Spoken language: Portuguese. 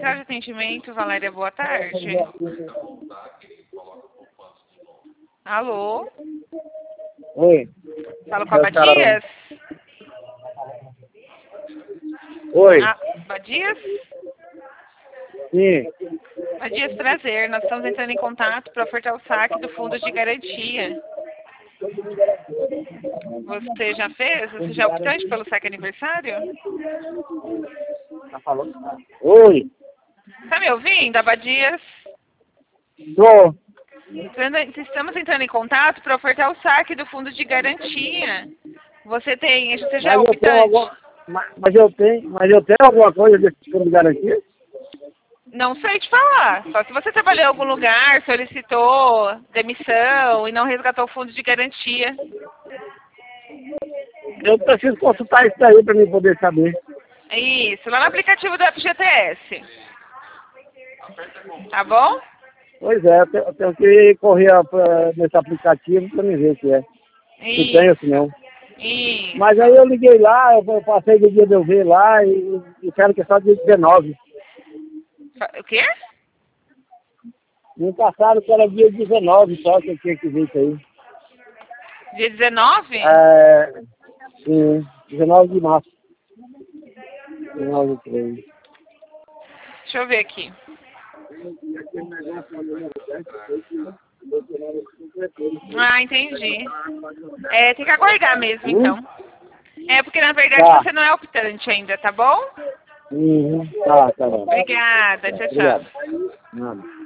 Central de Atendimento, Valéria, boa tarde. Alô? Oi. Falo com a Badias? Oi. Badias? Sim. Badias, prazer. Nós estamos entrando em contato para ofertar o saque do fundo de garantia. Você já fez? Você já é optante pelo saque aniversário? Tá falando? Oi. Tá me ouvindo, Abadias? Tô. Estamos entrando em contato para ofertar o saque do fundo de garantia. Você já é optante? Mas eu tenho alguma coisa desse fundo de garantia? Não sei te falar. Só se você trabalhou em algum lugar, solicitou demissão e não resgatou o fundo de garantia. Eu preciso consultar isso daí para mim poder saber. Isso, lá no aplicativo do FGTS. Tá bom? Pois é, eu tenho que correr nesse aplicativo para me ver o que é. Se tem ou se não. Isso. Mas aí eu liguei lá, eu passei do dia de eu ver lá e disseram que é só dia 19. O quê? Me passaram que era dia 19 só que eu tinha que ver isso aí. Dia 19? Sim, 19 de março. 19 de 3. Deixa eu ver aqui. Ah, entendi. Tem que aguardar mesmo, então. Porque na verdade você não é optante ainda, tá bom? Tá bom. Obrigada, tchau, tchau. Obrigado.